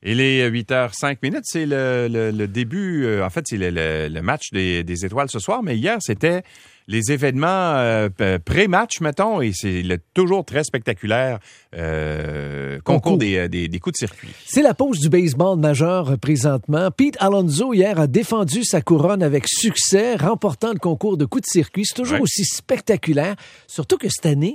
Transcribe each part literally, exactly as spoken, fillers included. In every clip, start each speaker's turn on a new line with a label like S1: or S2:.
S1: Et les huit heures cinq minutes, c'est le, le, le début, euh, en fait, c'est le, le, le match des, des étoiles ce soir, mais hier, c'était les événements euh, pré-match, mettons, et c'est le toujours très spectaculaire euh, concours des, des, des coups de circuit.
S2: C'est la pause du baseball majeur présentement. Pete Alonso, hier, a défendu sa couronne avec succès, remportant le concours de coups de circuit. C'est toujours ouais. aussi spectaculaire, surtout que cette année,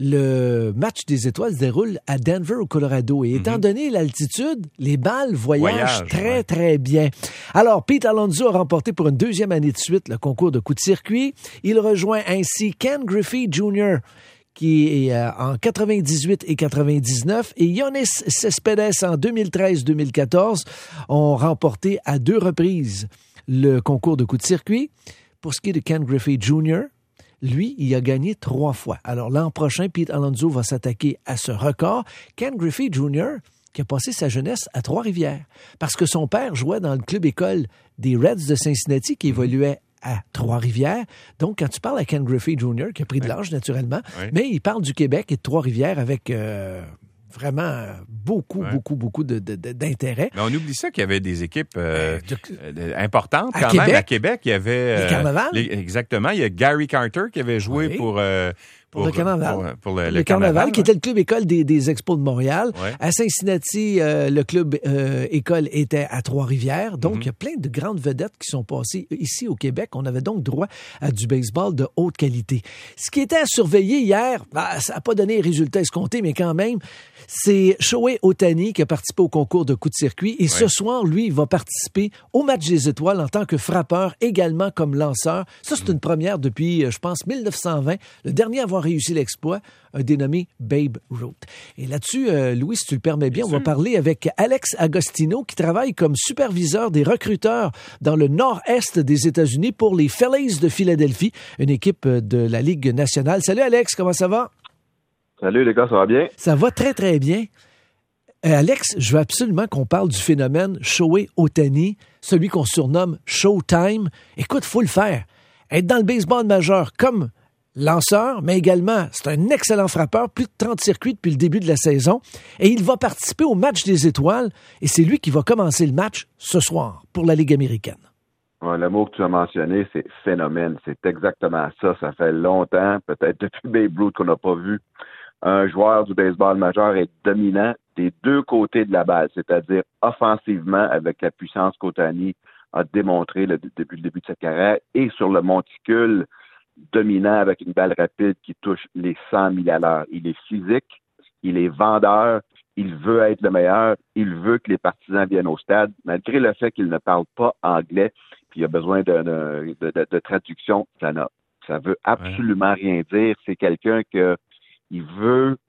S2: le match des étoiles se déroule à Denver, au Colorado. Et étant mm-hmm. donné l'altitude, les balles voyagent Voyage, très, ouais. très bien. Alors, Pete Alonso a remporté pour une deuxième année de suite le concours de coups de circuit. Il rejoint ainsi Ken Griffey junior, qui est euh, en quatre-vingt-dix-huit et quatre-vingt-dix-neuf, et Yoenis Cespedes en deux mille treize deux mille quatorze ont remporté à deux reprises le concours de coups de circuit. Pour ce qui est de Ken Griffey junior, lui, il a gagné trois fois. Alors, l'an prochain, Pete Alonso va s'attaquer à ce record. Ken Griffey junior, qui a passé sa jeunesse à Trois-Rivières, parce que son père jouait dans le club-école des Reds de Cincinnati, qui évoluait à Trois-Rivières. Donc, quand tu parles à Ken Griffey junior, qui a pris de l'âge, naturellement, oui. mais il parle du Québec et de Trois-Rivières avec... Euh, vraiment beaucoup, ouais. beaucoup, beaucoup de, de, de, d'intérêt.
S1: Mais on oublie ça qu'il y avait des équipes euh, de, importantes
S2: à
S1: quand
S2: Québec,
S1: même. À Québec, il y avait...
S2: Les
S1: euh,
S2: Carnavals.
S1: Les, exactement. Il y a Gary Carter qui avait joué
S2: oui.
S1: pour... Euh,
S2: Pour, pour le Carnaval.
S1: Pour, pour le, le,
S2: le Carnaval,
S1: carnaval
S2: qui
S1: ouais.
S2: était le club école des, des Expos de Montréal.
S1: Ouais.
S2: À Cincinnati, euh, le club euh, école était à Trois-Rivières. Donc, il mm-hmm. y a plein de grandes vedettes qui sont passées ici au Québec. On avait donc droit à du baseball de haute qualité. Ce qui était à surveiller hier, bah, ça n'a pas donné les résultats escomptés, mais quand même, c'est Shohei Ohtani qui a participé au concours de coups de circuit. Et ouais. ce soir, lui, il va participer au match des étoiles en tant que frappeur, également comme lanceur. Ça, c'est mm. une première depuis, je pense, mille neuf cent vingt. Le dernier à avoir réussi l'exploit, un dénommé Babe Ruth. Et là-dessus, euh, Louis, si tu le permets bien, bien on sûr. va parler avec Alex Agostino, qui travaille comme superviseur des recruteurs dans le nord-est des États-Unis pour les Phillies de Philadelphie, une équipe de la Ligue nationale. Salut Alex, comment ça va?
S3: Salut les gars, ça va bien?
S2: Ça va très, très bien. Euh, Alex, je veux absolument qu'on parle du phénomène Shohei Ohtani, celui qu'on surnomme Showtime. Écoute, il faut le faire. Être dans le baseball majeur comme lanceur, mais également, c'est un excellent frappeur, plus de trente circuits depuis le début de la saison, et il va participer au match des étoiles, et c'est lui qui va commencer le match ce soir pour la Ligue américaine.
S3: Ouais, le mot que tu as mentionné, c'est phénomène. C'est exactement ça. Ça fait longtemps, peut-être depuis Babe Ruth, qu'on n'a pas vu un joueur du baseball majeur être dominant des deux côtés de la balle, c'est-à-dire offensivement, avec la puissance qu'Ohtani a démontré le, depuis le début de sa carrière, et sur le monticule, dominant avec une balle rapide qui touche les cent mille à l'heure. Il est physique, il est vendeur, il veut être le meilleur, il veut que les partisans viennent au stade, malgré le fait qu'il ne parle pas anglais, puis il a besoin de, de, de, de traduction, ça n'a, ça veut absolument ouais. rien dire. C'est quelqu'un que il veut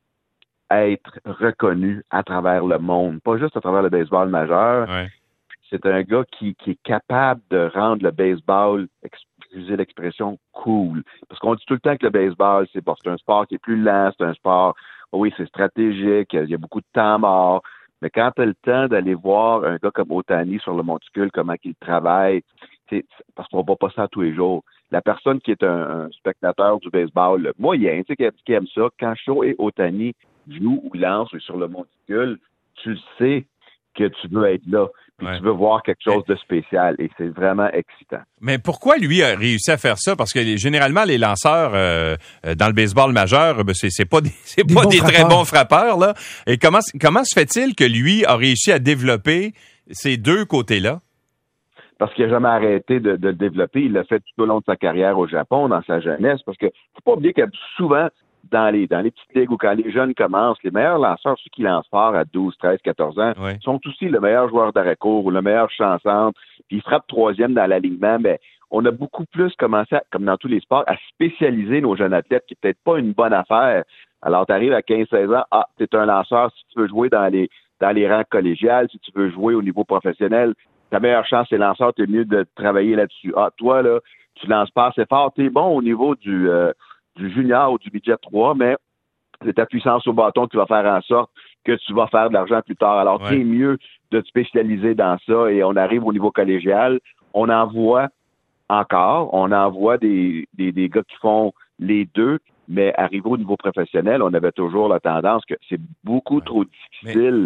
S3: être reconnu à travers le monde, pas juste à travers le baseball majeur.
S1: Ouais.
S3: C'est un gars qui, qui est capable de rendre le baseball, excusez l'expression, cool. Parce qu'on dit tout le temps que le baseball, c'est, bon, c'est un sport qui est plus lent, c'est un sport, oui, c'est stratégique, il y a beaucoup de temps mort. Mais quand tu as le temps d'aller voir un gars comme Ohtani sur le monticule, comment il travaille, c'est, parce qu'on ne voit pas ça tous les jours. La personne qui est un, un spectateur du baseball moyen, tu sais, qui aime ça, quand Shohei Ohtani joue ou lance sur le monticule, tu le sais que tu veux être là. Puis ouais. tu veux voir quelque chose de spécial et c'est vraiment excitant.
S1: Mais pourquoi lui a réussi à faire ça? Parce que généralement, les lanceurs euh, dans le baseball majeur, ben, c'est, c'est pas des, c'est
S2: des
S1: pas
S2: bons
S1: des
S2: frappeurs.
S1: très bons frappeurs, là. Et comment, comment se fait-il que lui a réussi à développer ces deux côtés-là?
S3: Parce qu'il n'a jamais arrêté de, de le développer. Il l'a fait tout au long de sa carrière au Japon, dans sa jeunesse. Parce que faut pas oublier que souvent, dans les dans les petites ligues ou quand les jeunes commencent, les meilleurs lanceurs, ceux qui lancent fort à douze, treize, quatorze ans, ouais. sont aussi le meilleur joueur d'arrêt-court ou le meilleur champ-centre. Puis ils frappent troisième dans l'alignement. Mais on a beaucoup plus commencé, à, comme dans tous les sports, à spécialiser nos jeunes athlètes, qui n'est peut-être pas une bonne affaire. Alors, tu arrives à quinze seize ans, ah, tu es un lanceur si tu veux jouer dans les dans les rangs collégiales, si tu veux jouer au niveau professionnel. Ta meilleure chance, c'est lanceur, t'es mieux de travailler là-dessus. Ah, toi, là, tu lances pas assez fort, t'es bon au niveau du, euh, du junior ou du midget trois, mais c'est ta puissance au bâton qui va faire en sorte que tu vas faire de l'argent plus tard. Alors, ouais. t'es mieux de te spécialiser dans ça et on arrive au niveau collégial. On en voit encore, on en voit des, des, des gars qui font les deux, mais arrivé au niveau professionnel, on avait toujours la tendance que c'est beaucoup ouais. trop difficile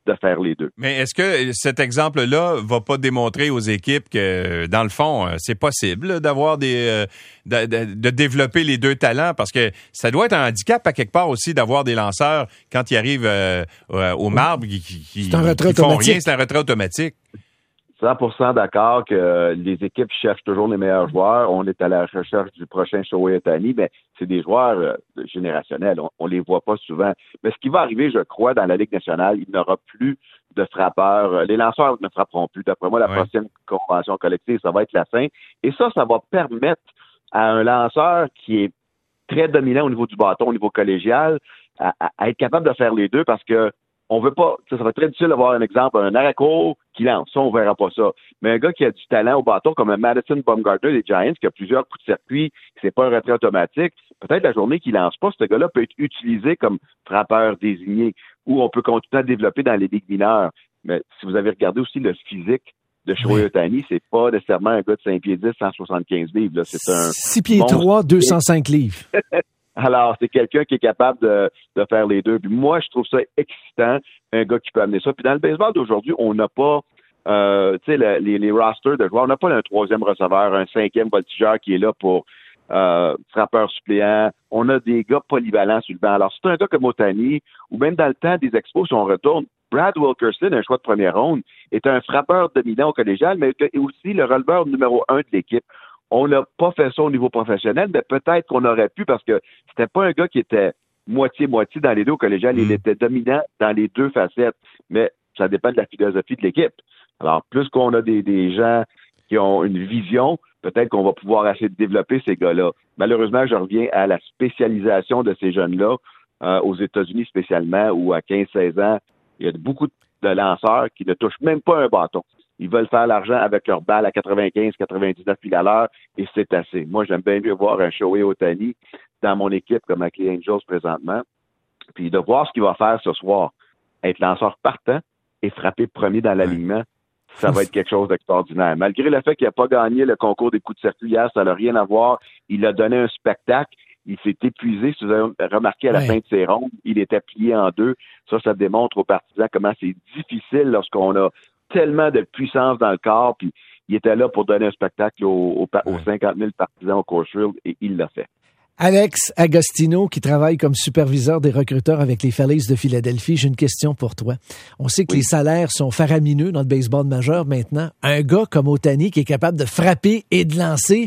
S3: de faire les deux.
S1: Mais est-ce que cet exemple-là va pas démontrer aux équipes que, dans le fond, c'est possible d'avoir des, de, de, de développer les deux talents? Parce que ça doit être un handicap à quelque part aussi d'avoir des lanceurs quand ils arrivent euh, au marbre qui, qui,
S2: c'est un retrait
S1: qui font
S2: automatique.
S3: rien,
S1: c'est un retrait automatique.
S3: cent pour cent d'accord que les équipes cherchent toujours les meilleurs joueurs. On est à la recherche du prochain Shohei Ohtani, mais c'est des joueurs euh, générationnels. On, on les voit pas souvent. Mais ce qui va arriver, je crois, dans la Ligue nationale, il n'y aura plus de frappeurs. Les lanceurs ne frapperont plus. D'après moi, la ouais. prochaine convention collective, ça va être la fin. Et ça, ça va permettre à un lanceur qui est très dominant au niveau du bâton, au niveau collégial, à, à, à être capable de faire les deux parce que on veut pas, ça, ça va être très difficile d'avoir un exemple, un arrêt-court qui lance. Ça, on verra pas ça. Mais un gars qui a du talent au bâton, comme un Madison Bumgarner des Giants, qui a plusieurs coups de circuit, c'est pas un retrait automatique, peut-être la journée qu'il lance pas, ce gars-là peut être utilisé comme frappeur désigné, ou on peut continuer à développer dans les ligues mineures. Mais si vous avez regardé aussi le physique de Shohei Ohtani, c'est pas nécessairement un gars de cinq pieds dix, cent soixante-quinze livres. Là. C'est un
S2: six pieds trois, deux cent cinq livres.
S3: Alors, c'est quelqu'un qui est capable de, de faire les deux. Puis moi, je trouve ça excitant, un gars qui peut amener ça. Puis dans le baseball d'aujourd'hui, on n'a pas, euh, tu sais, le, les, les rosters de joueurs, on n'a pas un troisième receveur, un cinquième voltigeur qui est là pour euh, frappeur suppléant. On a des gars polyvalents sur le banc. Alors, c'est un gars comme Ohtani, ou même dans le temps des expos, si on retourne, Brad Wilkerson, un choix de première ronde, est un frappeur dominant au collégial, mais aussi le releveur numéro un de l'équipe. On n'a pas fait ça au niveau professionnel, mais peut-être qu'on aurait pu parce que c'était pas un gars qui était moitié-moitié dans les deux au collégial. Mmh. Il était dominant dans les deux facettes, mais ça dépend de la philosophie de l'équipe. Alors, plus qu'on a des, des gens qui ont une vision, peut-être qu'on va pouvoir essayer de développer ces gars-là. Malheureusement, je reviens à la spécialisation de ces jeunes-là, euh, aux États-Unis spécialement, où à quinze seize ans, il y a beaucoup de lanceurs qui ne touchent même pas un bâton. Ils veulent faire l'argent avec leur balle à quatre-vingt-quinze quatre-vingt-dix-neuf piles à l'heure et c'est assez. Moi, j'aime bien mieux voir un Shohei Ohtani dans mon équipe comme avec les Angels présentement, puis de voir ce qu'il va faire ce soir. Être lanceur partant et frapper premier dans l'alignement, ça va être quelque chose d'extraordinaire. Malgré le fait qu'il n'a pas gagné le concours des coups de circuit hier, ça n'a rien à voir. Il a donné un spectacle. Il s'est épuisé. Si vous avez remarqué à la ouais. fin de ses rondes, il était plié en deux. Ça, ça démontre aux partisans comment c'est difficile lorsqu'on a tellement de puissance dans le corps, puis il était là pour donner un spectacle aux, aux, aux cinquante mille partisans au Coors Field, et il l'a fait.
S2: Alex Agostino, qui travaille comme superviseur des recruteurs avec les Phillies de Philadelphie, j'ai une question pour toi. On sait que oui. les salaires sont faramineux dans le baseball majeur maintenant. Un gars comme Ohtani qui est capable de frapper et de lancer,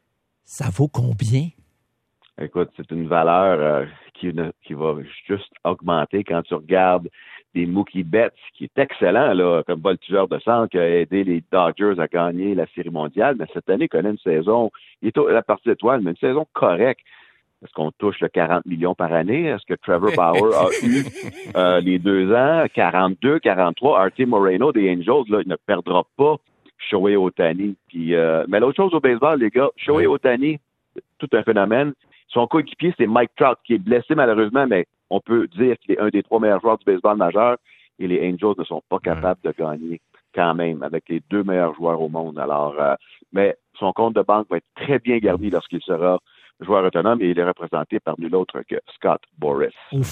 S2: ça vaut combien?
S3: Écoute, c'est une valeur euh, qui, qui va juste augmenter quand tu regardes des Mookie Betts, qui est excellent là, comme voltigeur de centre, qui a aidé les Dodgers à gagner la Série mondiale, mais cette année, il connaît une saison, il est à la partie étoile, mais une saison correcte. Est-ce qu'on touche le quarante millions par année? Est-ce que Trevor Bauer a eu euh, les deux ans, quarante-deux, quarante-trois? Arte Moreno des Angels, là, il ne perdra pas Shohei Ohtani. Puis, euh, mais l'autre chose au baseball, les gars, Shohei Ohtani, tout un phénomène. Son coéquipier, c'est Mike Trout, qui est blessé malheureusement, mais on peut dire qu'il est un des trois meilleurs joueurs du baseball majeur et les Angels ne sont pas capables de gagner quand même avec les deux meilleurs joueurs au monde. Alors, euh, mais son compte de banque va être très bien garni lorsqu'il sera joueur autonome et il est représenté par nul autre que Scott Boras.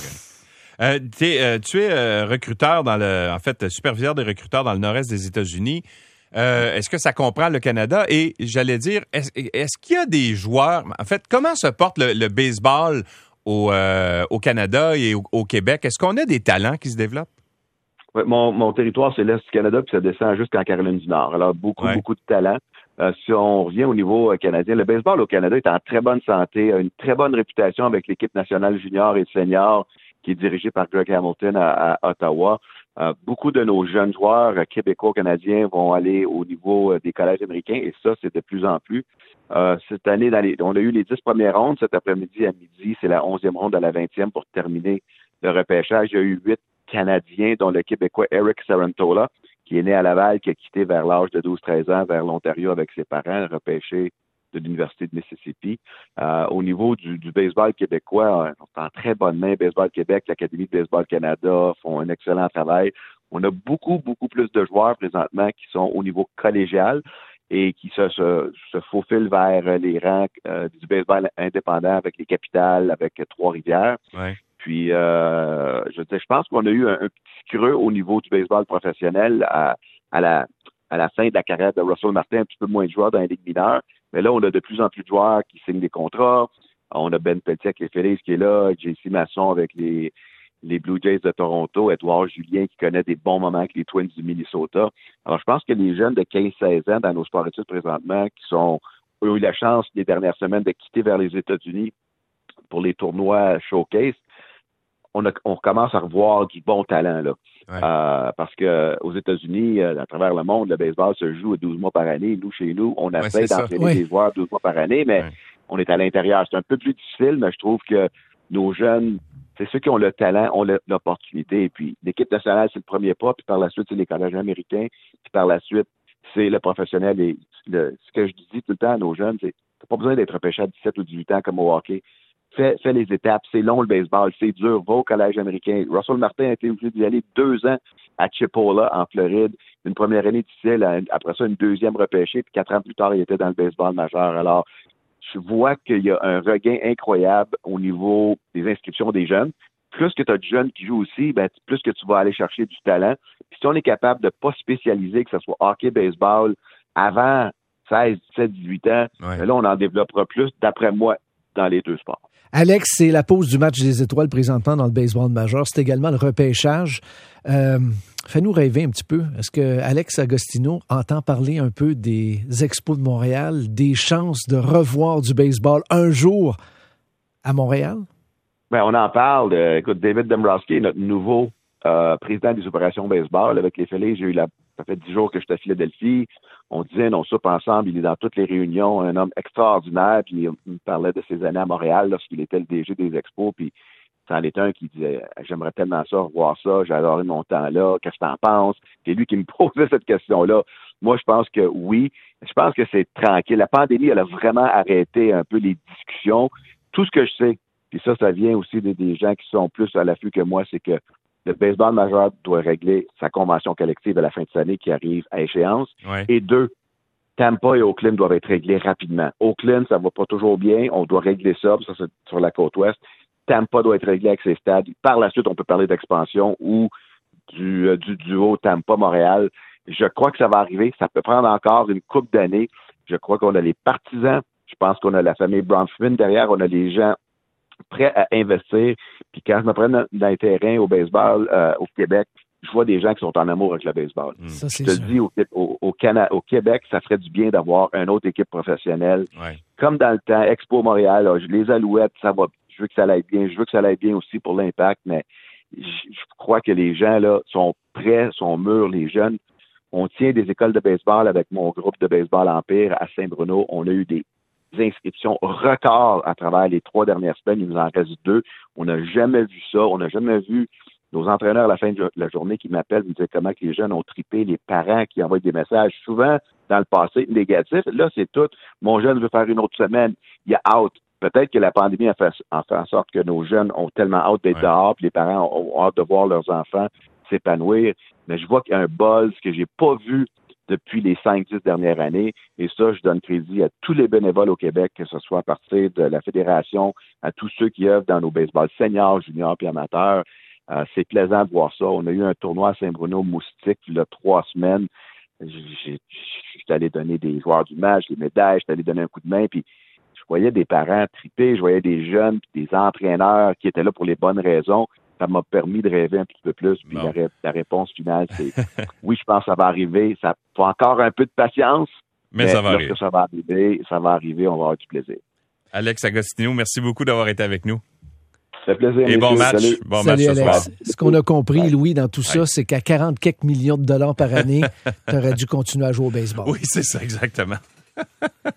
S1: Euh, euh, tu es euh, recruteur dans le, en fait, superviseur des recruteurs dans le nord-est des États-Unis. Euh, est-ce que ça comprend le Canada? Et j'allais dire, est-ce, est-ce qu'il y a des joueurs... En fait, comment se porte le, le baseball au, euh, au Canada et au, au Québec? Est-ce qu'on a des talents qui se développent?
S3: Oui, mon, mon territoire, c'est l'Est du Canada, puis ça descend jusqu'en Caroline du Nord. Alors, beaucoup, ouais. beaucoup de talents. Euh, si on revient au niveau euh, canadien, le baseball au Canada est en très bonne santé, a une très bonne réputation avec l'équipe nationale junior et senior qui est dirigée par Greg Hamilton à, à Ottawa. Euh, beaucoup de nos jeunes joueurs euh, québécois canadiens vont aller au niveau euh, des collèges américains et ça, c'est de plus en plus. Euh, cette année, dans les, on a eu les dix premières rondes. Cet après-midi à midi, c'est la onzième ronde à la vingtième pour terminer le repêchage. Il y a eu huit Canadiens, dont le Québécois Eric Sarantola, qui est né à Laval, qui a quitté vers l'âge de douze treize ans vers l'Ontario avec ses parents, repêché de l'Université de Mississippi. Euh, au niveau du, du baseball québécois, on est en très bonne main. Baseball Québec, l'Académie de Baseball Canada font un excellent travail. On a beaucoup, beaucoup plus de joueurs présentement qui sont au niveau collégial et qui se, se, se faufilent vers les rangs euh, du baseball indépendant avec les Capitales, avec Trois-Rivières.
S1: Ouais.
S3: Puis, euh, je, je pense qu'on a eu un, un petit creux au niveau du baseball professionnel à, à, la, à la fin de la carrière de Russell Martin, un petit peu moins de joueurs dans les ligues mineures. Mais là, on a de plus en plus de joueurs qui signent des contrats. On a Ben Petit avec les Phillies qui est là, J C Masson avec les, les Blue Jays de Toronto, Edouard Julien qui connaît des bons moments avec les Twins du Minnesota. Alors, je pense que les jeunes de quinze seize ans dans nos sports études présentement qui sont ont eu la chance les dernières semaines de quitter vers les États-Unis pour les tournois showcase, on, a, on commence à revoir du bon talent, là. Ouais. Euh, parce que aux États-Unis, euh, à travers le monde, le baseball se joue douze mois par année. Nous, chez nous, on essaie ouais, d'entraîner oui. des joueurs douze mois par année, mais ouais. on est à l'intérieur. C'est un peu plus difficile, mais je trouve que nos jeunes, c'est ceux qui ont le talent, ont le, l'opportunité. Et puis, l'équipe nationale, c'est le premier pas, puis par la suite, c'est les collèges américains, puis par la suite, c'est le professionnel. Et le, ce que je dis tout le temps à nos jeunes, c'est t'as pas besoin d'être repêché à dix-sept ou dix-huit ans comme au hockey. Fais, fais les étapes. C'est long, le baseball. C'est dur. Va au collège américain. Russell Martin a été obligé d'y aller deux ans à Chipola, en Floride. Une première année difficile. Après ça, une deuxième repêchée. Puis quatre ans plus tard, il était dans le baseball majeur. Alors, je vois qu'il y a un regain incroyable au niveau des inscriptions des jeunes. Plus que tu as de jeunes qui jouent aussi, ben, plus que tu vas aller chercher du talent. Puis si on est capable de ne pas spécialiser, que ce soit hockey, baseball, avant seize, dix-sept, dix-huit ans, ouais. ben là, on en développera plus, d'après moi, dans les deux sports.
S2: Alex, c'est la pause du match des étoiles présentement dans le baseball majeur. C'est également le repêchage. Euh, fais-nous rêver un petit peu. Est-ce que Alex Agostino entend parler un peu des Expos de Montréal, des chances de revoir du baseball un jour à Montréal?
S3: Ben, on en parle. Euh, écoute, David Dombrowski, notre nouveau euh, président des opérations baseball avec les Phillies. J'ai eu la, ça fait dix jours que je suis à Philadelphie. On disait, on soupe ensemble, il est dans toutes les réunions, un homme extraordinaire, puis il me parlait de ses années à Montréal lorsqu'il était le D G des Expos, puis c'en était un qui disait, j'aimerais tellement ça, revoir ça, j'ai adoré mon temps là, qu'est-ce que t'en penses? C'est lui qui me posait cette question-là. Moi, je pense que oui, je pense que c'est tranquille. La pandémie, elle a vraiment arrêté un peu les discussions. Tout ce que je sais, puis ça, ça vient aussi des, des gens qui sont plus à l'affût que moi, c'est que le baseball majeur doit régler sa convention collective à la fin de cette année qui arrive à échéance. Ouais. Et deux, Tampa et Oakland doivent être réglés rapidement. Oakland, ça va pas toujours bien. On doit régler ça. Ça, c'est sur la côte ouest. Tampa doit être réglé avec ses stades. Par la suite, on peut parler d'expansion ou du, euh, du duo Tampa-Montréal. Je crois que ça va arriver. Ça peut prendre encore une couple d'années. Je crois qu'on a les partisans. Je pense qu'on a la famille Bronfman derrière. On a les gens prêts à investir. Puis quand je me prends dans, dans les terrains au baseball euh, au Québec, je vois des gens qui sont en amour avec le baseball.
S2: Ça,
S3: je te sûr. dis, au, au, au, Cana, au Québec, ça ferait du bien d'avoir une autre équipe professionnelle. Ouais. Comme dans le temps, Expo Montréal, là, les Alouettes, ça va. Je veux que ça aille bien. Je veux que ça aille bien aussi pour l'Impact, mais je, je crois que les gens là sont prêts, sont mûrs, les jeunes. On tient des écoles de baseball avec mon groupe de baseball Empire à Saint-Bruno. On a eu des inscriptions records à travers les trois dernières semaines. Il nous en reste deux. On n'a jamais vu ça. On n'a jamais vu nos entraîneurs à la fin de la journée qui m'appellent, me disent comment que les jeunes ont trippé, les parents qui envoient des messages, souvent dans le passé négatifs. Là, c'est tout. Mon jeune veut faire une autre semaine. Il y a out. Peut-être que la pandémie a fait en, fait en sorte que nos jeunes ont tellement hâte d'être ouais. dehors, puis les parents ont hâte de voir leurs enfants s'épanouir. Mais je vois qu'il y a un buzz que j'ai pas vu depuis les cinq dix dernières années. Et ça, je donne crédit à tous les bénévoles au Québec, que ce soit à partir de la fédération, à tous ceux qui œuvrent dans nos baseballs seniors, juniors puis amateurs. Euh, c'est plaisant de voir ça. On a eu un tournoi à Saint-Bruno Moustique il y a trois semaines. J'étais allé donner des joueurs du match, des médailles, j'étais allé donner un coup de main, puis je voyais des parents triper, je voyais des jeunes, puis des entraîneurs qui étaient là pour les bonnes raisons. Ça m'a permis de rêver un petit peu plus. Puis la, la réponse finale, c'est oui, je pense que ça va arriver. Ça faut encore un peu de patience.
S1: Mais, mais ça va
S3: lorsque
S1: arriver.
S3: ça va arriver, ça va arriver, on va avoir du plaisir.
S1: Alex Agostino, merci beaucoup d'avoir été avec nous.
S3: Ça fait plaisir.
S1: Et bon match.
S3: Salut.
S1: Bon
S2: Salut
S1: match
S2: Alex.
S1: ce soir.
S2: Ce qu'on a compris, ouais. Louis, dans tout ça,
S1: ouais.
S2: c'est qu'à quarante quelques millions de dollars par année, tu aurais dû continuer à jouer au baseball.
S1: Oui, c'est ça, exactement.